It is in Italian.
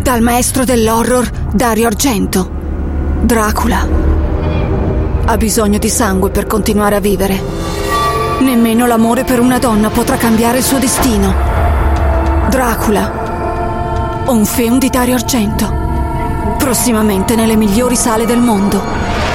dal maestro dell'horror Dario Argento. Dracula ha bisogno di sangue per continuare a vivere. Nemmeno l'amore per una donna potrà cambiare il suo destino. Dracula, un film di Dario Argento, prossimamente nelle migliori sale del mondo.